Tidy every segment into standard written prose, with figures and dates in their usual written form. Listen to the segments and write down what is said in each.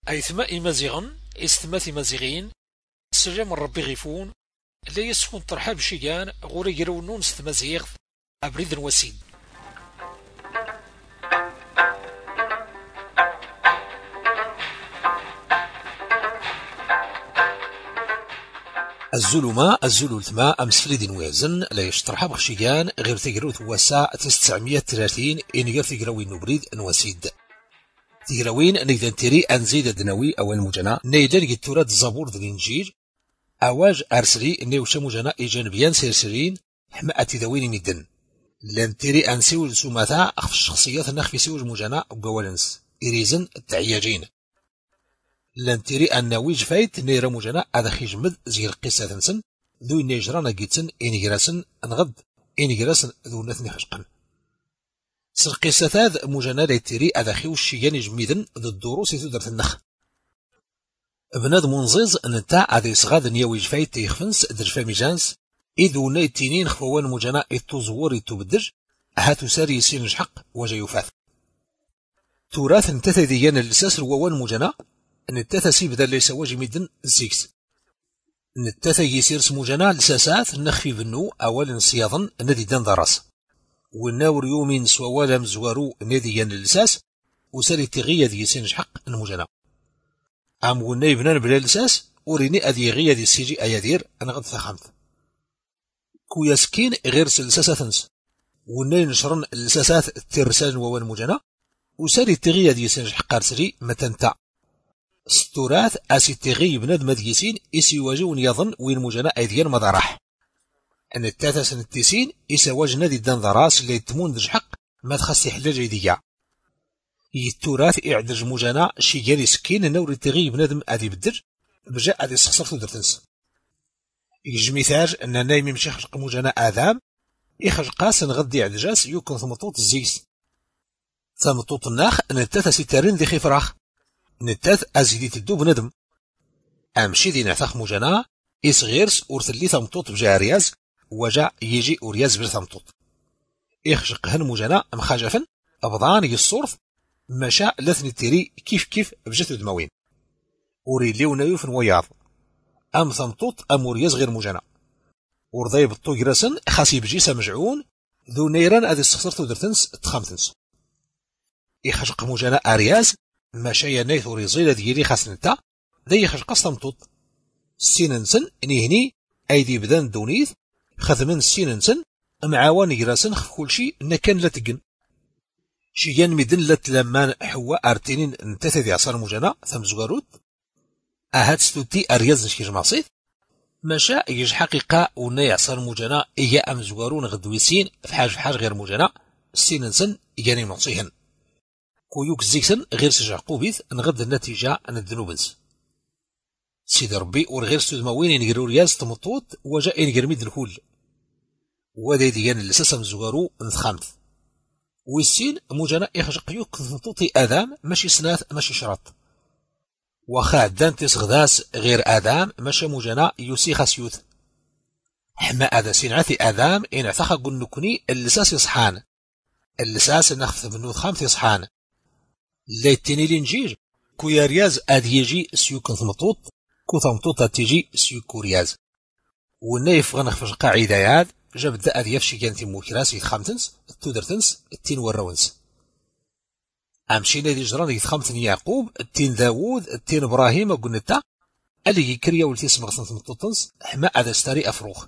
أي ثماء مزيغن استماث مزيغين السلام ربي غيفون لا يسكن ترحاب شيئان غوري يرونون ستمازيغ أبريد وسيد. الزلمة الزلول ثما أمسفليد ويزن لا يشترحب خشيان غير تقروث وساء 930 إن غير تقروين نبريد نوسيد تقروين نيدان تيري أنزيد الدنوي أو المجنى نيدان يتوراد الزبور ذو الإنجيل أواج أرسلي نيوش مجنى إيجانبيان سيرسلين حما أتدوين ميدن لان تيري أنسيو السوماتا أخف الشخصيات نخفي سيو المجنى وقوالنس إريزن التعياجين لان تيري أنويج فايت نيرا مجنى هذا خيجمد زي القصة تنسن ذو نيجرانا جيتسن إنيجراسن انغد إنيجراسن ذو نثني حشقا سرقصة هذا مجنى ليتيري هذا خيو الشيان جميدن ذو الدروس يتدرت النخ بناد منزيز نتا هذا يصغاد نيويج فايت تيخفنس درفامي جانس إذو نيتينين خفوان مجنى التزور يتبدج هاتو ساري يسين حق وجا يفاث تراث نتاث ديان الاساس روان مجنى نتاث سيبدا ليس واجي ميدن الزيكس نتاث يسير سمجنى لساسات نخفي بنو أول صياضا ندي دان دراس والناور يومين سوالا مزوارو نديان الاساس وساري تغيا دي يسين حق المجنى عم وناي بنان بلا الاساس وريني أذي غيا دي السيجي أيادير أنا غد ثخمت كوياسكين غير سلساساتنس وناي نشرن الساسات الترسال ووان مجنى وساري تغيا دي يسين حق رسلي متنتا ستراث أسي تغي بناد مديسين إسي واجون يظن وين مجنى أيديان مضارح أن التاثا سنتيسين إسا واجنا دي دان ضراس اللي يتمون دج حق ما تخصي حلاج يديا يتراث إعدج مجنى شيجاني سكين نوري تغي بنادم أدي بدر بجاء أدي سخصر درتنس يجمثاج أن نايم يمشي خشق مجنى آذام يخشقاس نغدي عدجاس يكون ثمطوط الزيس ثمطوط الناخ أن التاثا ستارين دي خفراخ نتاث أزيدي تدو بندم أمشي دي نعثاخ مجنى إسغيرس أورثلي ثمطوط بجارياز وجا يجي أورياز برثمطوط إخشق هن مجنى مخاجفا أبضان يصورث مشا لثني تيري كيف بجثو دموين أوري ليو نيوف وياض أم ثمطوط أم أورياز غير مجنى ورضي بطو جرسن خاسي بجيسا مجعون ذو نيران أذي استخسرتو درتنس تخمتنس إخشق مجنى أرياز ماشايا نيثو ريزيلا ديالي خاسنتا ذي يخشق استمطوط سيننسن نيهني أيدي بدان دونيث خذمن سيننسن معاوان يراسن خف كل شي نكن لا تقن شيان مدن لتلمان حوا أرتينين نتاث ذي عصار مجنى ثم زغاروت أهات ستوتي أرياز نشكيج معصيث ماشا يج حقيقة وناي عصار مجنى إيا أم زغارون غدويسين في حاج غير مجنى سيننسن إياني معصيهن كويوك زيكسن غير سجع قوبيث نغد النتيجة عن الذنوبنس سيد ربي ورغير سودماوين ينقروا رياز تمطوط وجاء ينقرميد الكل وذي ديان اللساسة مزوارو نثخامث والسين مجانا يخشق يوك تمطوطي آذام ماشي سناث ماشي شرط وخا دانتس غذاس غير آذام ماشي مجانا يوسيخ سيوث حما هذا سينعثي آذام إن اعتخى قل نكوني اللساس يصحان اللساس نخف بنو خامث يصحان ليتني لنجير كويا رياز أديجي سيوك ثمطوط كو ثمطوطة تيجي سيوك رياز والنايف غنخ في قاعدة ياد جاب دا أديف شيكانتي موكراس يتخامتنس التودرتنس التين والرونس أمشينا دي جران يتخامتن يعقوب التين داوود التين إبراهيم قلنتا اللي يكريا ولتي سمغسن ثمطوطنس حما أذا ستاري أفروخ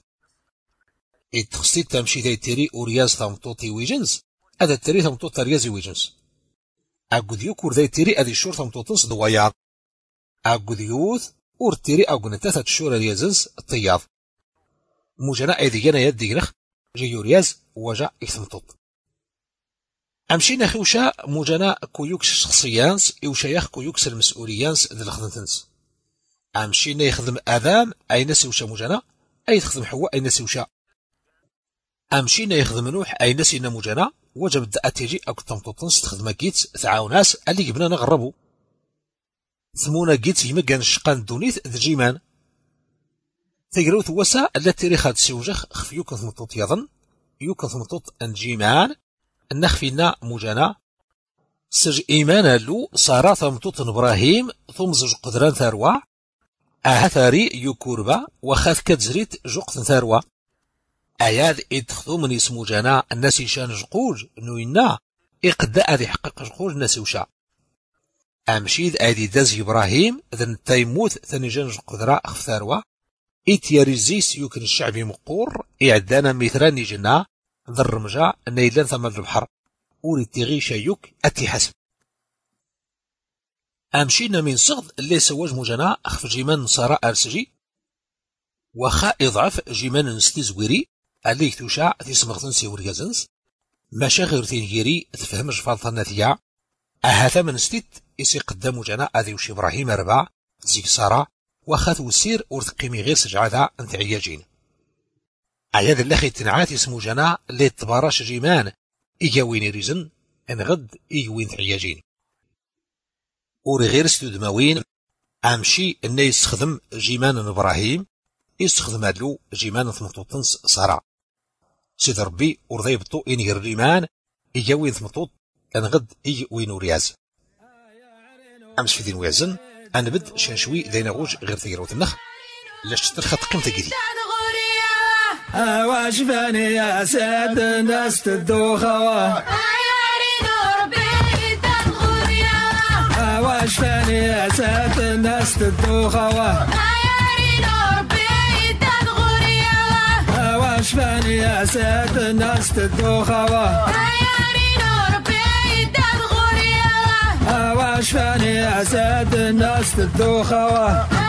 اتخصيت تمشي داي تيري ورياز ثمطوطي ويجنز هذا التري ثمطوط رياز ويجنز أقود يوكور ذي تيري أذي الشور ثمطوطنس دواياض أقود يوث ور تيري أقود تاثة الشور ريازنس الطياض مجانا أيدي جانا يدي جنخ جيو رياز وجا إثمطوط أمشينا خوشا مجانا كويوكس شخصيانس إوشايخ كويوكس المسؤوليانس ذي الخدمتنس أمشينا يخدم آذام أي نسي وشا مجانا أي تخدم حواء أي نسي وشا أمشينا يخدم نوح أي نسي مجانا وجب الدقة تيجي أو تمطوطنس تخدم جيت تعاوناس اللي جبنا نغربو ثمونا جيت يمكن شقان دونيث ذي جيمان تجروث وسا التي ريخات سيوجخ خفيوك ثمطوط يظن يوك ثمطوط أنجيمان النخفينا مجانا سج إيمان لو صارا ثمتوت إبراهيم ثم زج قدران ثروة ثاري يكوربا وخاف كتزريت جوقت ثروة أياد إدخلو من اسمو جانا الناس يشان جقوج نوينا إقدا أذي يحقق جقوج الناس وشا أمشيد أدي داز إبراهيم ذن تيموت ثاني جان قدرة أخف ثروة إتياريزيس يمكن الشعبي مقور إعدانا مثراني جنا ذا الرمجة نيلان ثم البحر وريتيغي شايوك أتي حسب أمشينا من صغد اللي سواج مجانا أخف جيمان نصارى أرسجي وخا إضعف جيمان نستيزويري اللي يكتوشا تيسمغتن سيور غازنس ماشا غير تيجيري تفهم جفالطا ثيا أهاتا من ستيت إسي قدام جانا أذي وشي إبراهيم أربع زيك سارة وخاث وسير ورثقيمي غير سجعادا أنت عياجين عياد اللخي تنعات اسمو جانا اللي تباراش جيمان إيجاوين ريزن أن غد إيجوين عياجين وري غير ستودماوين أمشي أنه يستخدم جيمان إبراهيم يستخدم هادلو جيمان ثمطوطنس صارا سيد ربي ورضي بطو إن غير جيمان إيجاوين ثمطوط أن غد إيجوين ورياز أمس في دين ويزن أنا بد شنشوي دينا غوج غير ثيروت النخ لاش ترخط قيمة جديد واش باني يا سيد الناس تدوخوا واش باني يا سيد الناس تدوخوا واش باني يا سيد الناس تدوخوا واش باني يا سيد الناس تدوخوا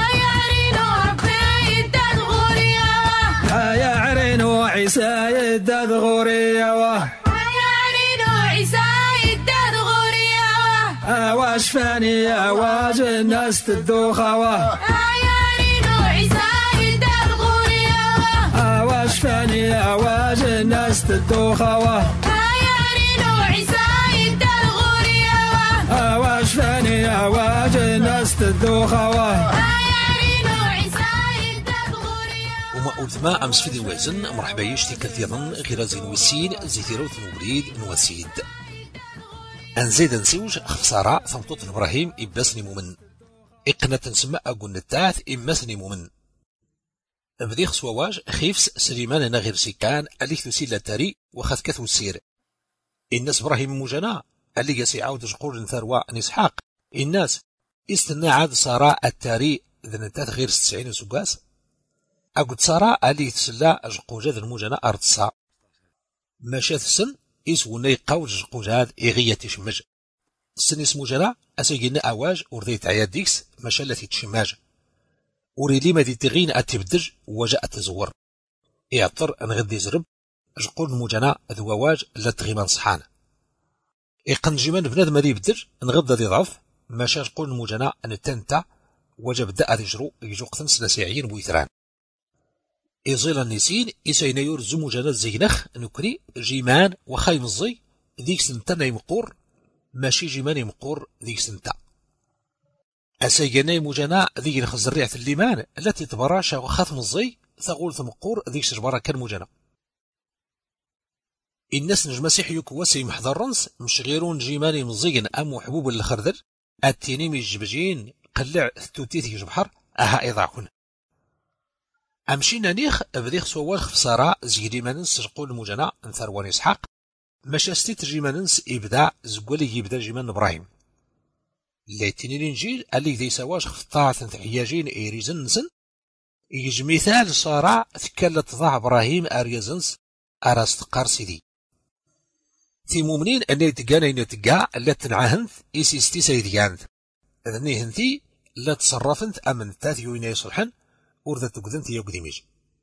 يا عرينو عيسى يداد غوريا يا عرينو عيسى يداد غوريا واش فاني يا واج الناس تدوخوا يا عرينو عيسى يداد غوريا واش فاني يا واج الناس تدوخوا يا عرينو عيسى يداد غوريا واش فاني يا واج الناس تدوخوا وما أمس في الوزن مرحبا يشتي كثيرا غير زين وسين زيتيروت مبريد نوسيد أنزيد نسوج خسارة ثمطوط إبراهيم إباسني مؤمن إقنة تنسمى أقول نتاث إماسني مؤمن بديخ سواواج خيفس سليمان أنا غير سيكان اللي ثسيل التاري وخذ كثو السير الناس إبراهيم مجانا اللي يسي عاود جقول ثروة نسحاق الناس استنى عاد صارا التاري ذا نتاث غير 90 سقاس أقول سارة اللي تسلا جقوجاد المجانا أرتصا ماشات السن إسونا يقاوج جقوجاد إغية تشمج السن اسمو جانا أسيقنا أواج ورضيت عياد ديكس ماشا التي تشماج وريلي ما دي تغين أتبدج وجاء تزور إعطر أنغدي زرب جقول المجانا ذواواج لا تغيمان صحان إقن جيمان بناد ما دي بدج نغد دي ضعف ماشا جقول المجانا أن تنتا وجب دا أدجرو يجوقتن سلاسيعين ويثران إزيل النسين إساينا يرزو مجانا زينخ نكري جيمان وخايم الزي ذيك سنتا يمقور ماشي جيمان يمقور ذيك سنتا أساينا مجانا ذيك نخزريعة الليمان التي تبراشا وخاتم الزي ثقول ثمقور ذيك شجبارا كان مجانا الناس نجمسيح يكواسي محضرنس مش غيرون جيماني مزيين أم حبوب الخردل التينيمي الجبجين قلع ثتوتيثي جبحر أها إضاعكن أمشينا نيخ بديخ سوالخ في صراع زيري مننس جقول مجانا انثروان إسحاق ماشا ستيت جيماننس إبداع زقولي يبدا جيمان إبراهيم ليتيني الإنجيل اللي ذي سواج خفطاعة ثحياجين إيريزن نسن يجمثال صراع ثكالة ضاع إبراهيم أريزنس أراستقار سيدي في مؤمنين أن يتقانا ينتقا لا تنعهنث إسيستي سيديانث أذني هنثي لا تصرفنث أمن تاثيو إنا يصلحن ورذا تقدنت يقدميج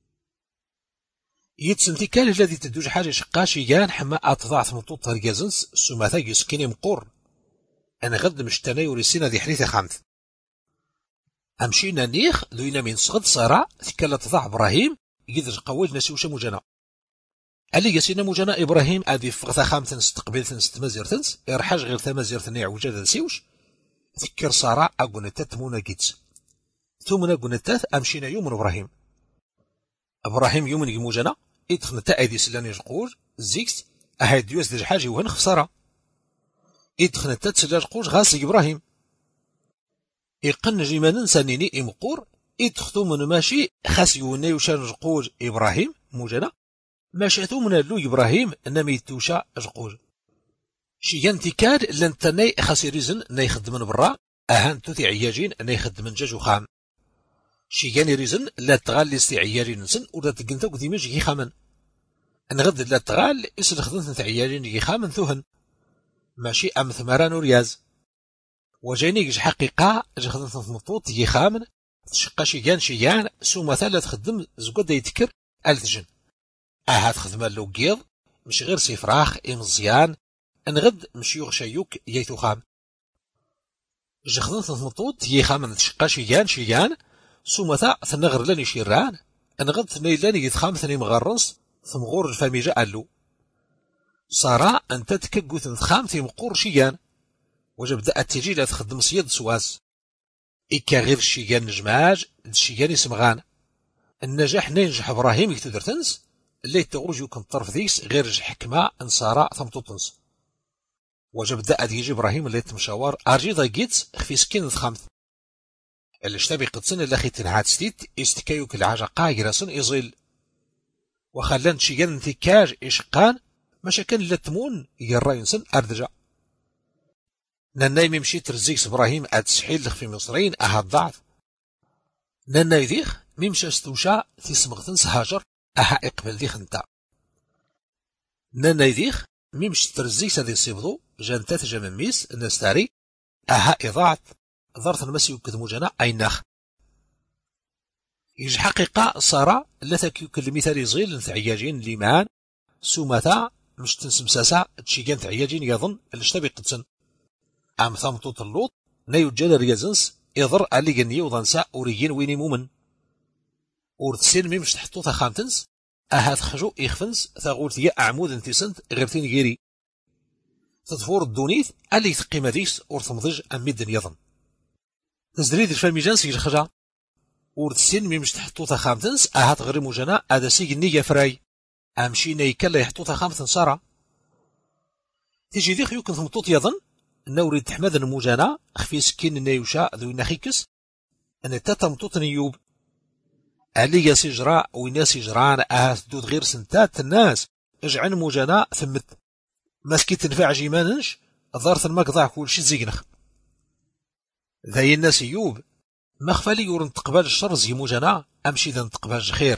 يتسنتي كان الذي تدوج حاجة شقاشي يان حما أتضاع ثمطوط ترقازنس سماثا يسكيني مقور أنا غد مشتانا يوريسينا ذي حريثة خامث أمشينا نيخ ذوينا من صغد صراع ثكالة تضاع إبراهيم يدرج قواج نسيوشا مجانا اللي يسينا مجانا إبراهيم أذي فغثا خامثنس تقبيلثنس تمازيرثنس إرحاج غير ثمازيرثن يعوجاد نسيوش ذكر صراع أقول تتمونا جيتس ثم نقول التاث أمشينا يوم إبراهيم يوم يموجنا إدخل تأيدي سلاني جقول زيكس أهيد يوز دج حاجة وهن خسارة إدخن تتسلج قوش غاس إبراهيم إقن جيمان سنيني إمقور إدخثو من ماشي خاس يوني وشان جقوج إبراهيم موجنا ماشاتو من اللو إبراهيم نمي توشا جقوج شيان تيكاد لن تناي خاس يريزن ناي خدمن برا أهان توتي عياجين ناي خدمن جاجو خام شيان يريزن لا تغال لستي عياجين نسن ولا تقنتو قديميش كي خامن نغد لا تغال إسر خدمت عياجين كي خامن ثوهن ماشي أم ثمران ورياز وجانيك حقيقة خدمت مطوط كي خامن تشقى شيان سو مثلا تخدم زقود يتكر ألتجن أهات خدمة لو قيض مش غير سفراخ إمزيان نغد مشيوغ شيوك ييتو خام خدمت مطوط كي خامن تشقى شيان سو مثلا تنغر لاني شيران نغد ثنيلاني يتخام ثني مغرنس ثمغور الفاميجا ألو صارا أنت تكقو تنخام في مقور شيان وجبدا تجي لا تخدم صيد سواس إكا غير الشيان نجماج الشيان يسمغان النجاح نينجح إبراهيم يكتدر تنس اللي تغرج يمكن طرف ذيس غير حكمة انصارا ثمتو تنس وجبدا يجي إبراهيم اللي تمشاور أرجيضا جيتس خفي سكين خامث اللي اشتبي قدسن اللي خي تنعاد ستيت استكايوك العاجة قايرسن إزيل وخلان شيان انتكاج إشقان ماشا كان لتمون يراينسن أردجا نانا يمشي ترزيكس إبراهيم أتسحيل في مصرين أها الضعف نانا يديخ ميمشا استوشا تسمغتنس هاجر أها إقبل ديخ انتا نانا يديخ ميمشي ترزيكس هذي صيبضو جانتات جمميس النستاري أها إضاعت ضرط المسي وكذمو جنا أيناخ يج حقيقة صارا لثك يكل مثال يزيل نتعياجين ليمان سومتا مش تنسمساسا تشيجان تعياجين يظن الاشتبي قدسن أم ثمطوط اللوط نايو جال ريازنس يضر علي جنيه وضنسا أوريين ويني مومن ورتسين ميمش تحطوطا خامتنس أهات خجو إخفنس ثاغورت يا أعمود انتسنت غيرتين غيري تطفور الدونيث اللي تقيم ديس ورثمضج أميدن يظن تزدريد الفاميجانس يجخجا ورتسين ميمش تحطوطا خامتنس أهات غير موجنا هذا سيجنية فراي أمشي نيكلا يحطوطا خامتن صارا تيجي ذيخ يمكن ثمطوط يظن نوري تحمد الموجانا خفي سكين نيوشا ذو نخيكس أن تتمطوط نيوب علي يسجرا ويناس يجران أهات دود غير سنتات الناس اجعن موجانا ثمت ماسكي تنفع جيمانش ضارت المقضع كل شي زيقنخ ذاي الناس يوب مخفالي يورن تقبل الشر زي موجانا أمشي ذا نتقبل خير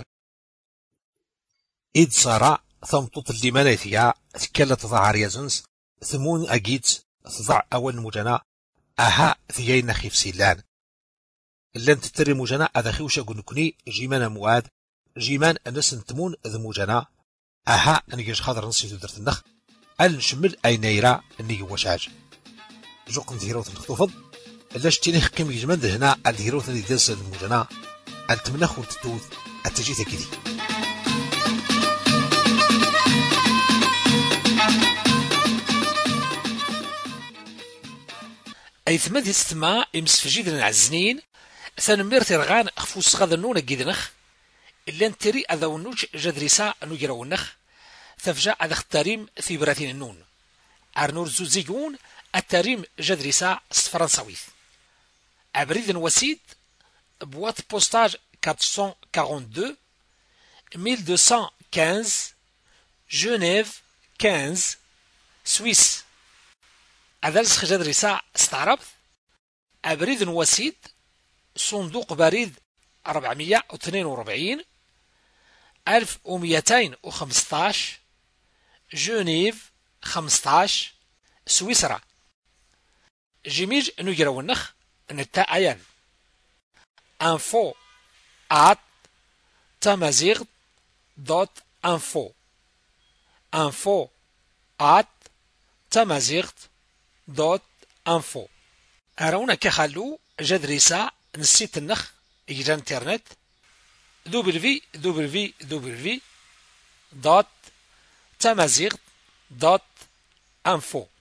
إد صارا ثمطوط اللي ماناثيا تكالت ضع ريازنس ثمون أجيت تضع أول مجانا أها ثيين خيف سيلان لن تتري مجانا أذا خيوشا قنكني جيمان مواد جيمان أنس نتمون ذا مجانا أها أنيجيش خاضر نصي تدرت النخ النشمل أي نيرا أني وشاج جوقن ذهيروت نخطوفض لاش تيني خكيم يجمان هنا الذهيروت اللي داس المجانا التمنخ وتتوث التجيث كذي أي ثمد يستمع إمسفجيد العزنين ثانمير ترغان أخفوس غاذا نونا جيدنخ إلا نتري أذا ونوش جدريسا نجرا ونخ ثفجا أذا اختاريم في براتين النون أرنور زوزيجون التاريم جدريسا فرنساويث أبريد وسيد بوات بوستاج 442 1215 جنيف 15 سويس أذلس جدريسا استعربت أبريد وسيد صندوق بريد 442 1215 جنيف 15 سويسرا جيميج نجرا ونخ نتا أيان info at tamazigh.info info at tamazigh.info أرونا كخلو جدريسا نسيت النخ إجرا انترنت www.tamazigh.info